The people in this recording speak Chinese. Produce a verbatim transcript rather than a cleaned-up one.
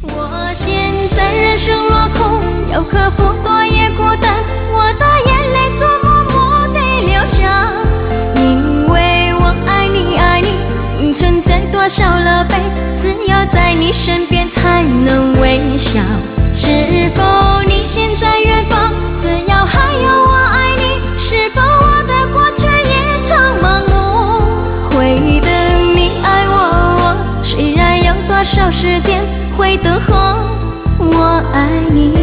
我现在人生落空，要克服多夜孤单，我的眼泪做默默地流下，因为我爱你爱你，青春再多少了悲，只有在你身边才能微笑。是否你现在远方，只要还有我爱你，是否我的过去也曾盲目，会等你爱我，我虽然有多少时间会等候我爱你。